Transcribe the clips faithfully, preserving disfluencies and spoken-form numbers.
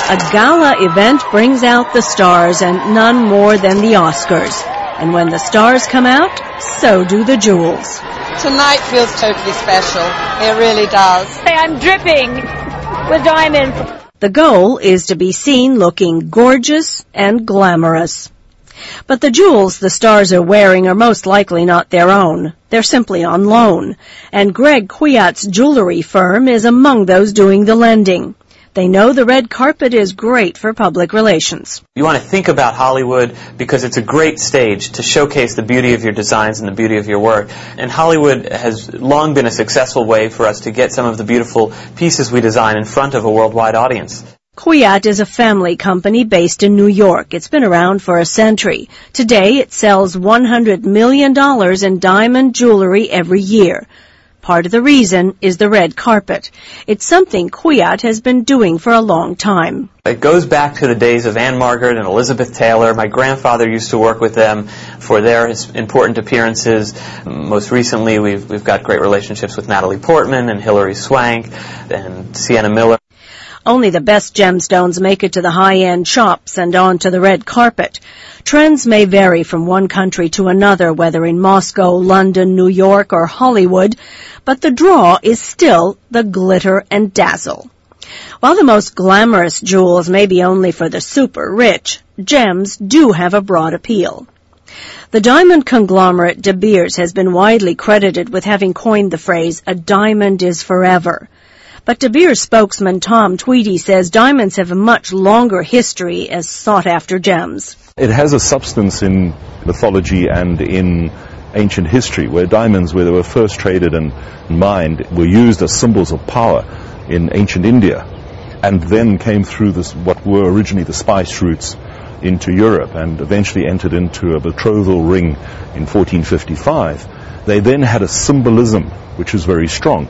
A gala event brings out the stars, and none more than the Oscars. And when the stars come out, so do the jewels. Tonight feels totally special. It really does. I'm dripping with diamonds. The goal is to be seen looking gorgeous and glamorous. But the jewels the stars are wearing are most likely not their own. They're simply on loan. And Greg Kwiat's jewelry firm is among those doing the lending. They know the red carpet is great for public relations. You want to think about Hollywood because it's a great stage to showcase the beauty of your designs and the beauty of your work. And Hollywood has long been a successful way for us to get some of the beautiful pieces we design in front of a worldwide audience. Kwiat is a family company based in New York. It's been around for a century. Today, it sells one hundred million dollars in diamond jewelry every year. Part of the reason is the red carpet. It's something Kwiat has been doing for a long time. It goes back to the days of Anne Margaret and Elizabeth Taylor. My grandfather used to work with them for their important appearances. Most recently, we've, we've got great relationships with Natalie Portman and Hilary Swank and Sienna Miller. Only the best gemstones make it to the high-end shops and onto the red carpet. Trends may vary from one country to another, whether in Moscow, London, New York, or Hollywood, but the draw is still the glitter and dazzle. While the most glamorous jewels may be only for the super rich, gems do have a broad appeal. The diamond conglomerate De Beers has been widely credited with having coined the phrase, "a diamond is forever." But De Beers spokesman Tom Tweedy says diamonds have a much longer history as sought-after gems. It has a substance in mythology and in ancient history, where diamonds, where they were first traded and mined, were used as symbols of power in ancient India, and then came through this, what were originally the spice routes into Europe, and eventually entered into a betrothal ring in fourteen fifty-five. They then had a symbolism which is very strong.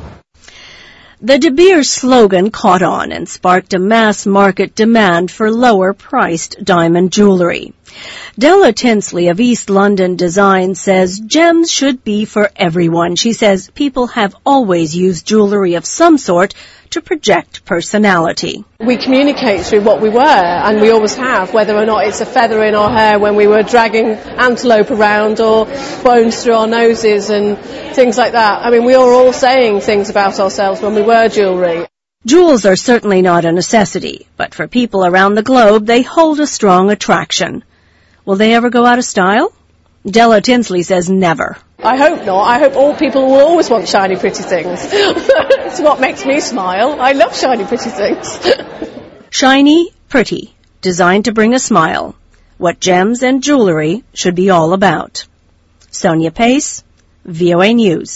The De Beers slogan caught on and sparked a mass-market demand for lower-priced diamond jewelry. Della Tinsley of East London Design says gems should be for everyone. She says people have always used jewelry of some sort to project personality. We communicate through what we wear, and we always have, whether or not it's a feather in our hair when we were dragging antelope around, or bones through our noses and things like that. I mean, we are all saying things about ourselves when we wear jewelry. Jewels are certainly not a necessity, but for people around the globe, they hold a strong attraction. Will they ever go out of style? Della Tinsley says never. I hope not. I hope all people will always want shiny, pretty things. It's what makes me smile. I love shiny, pretty things. Shiny, pretty, designed to bring a smile. What gems and jewelry should be all about. Sonia Pace, V O A News.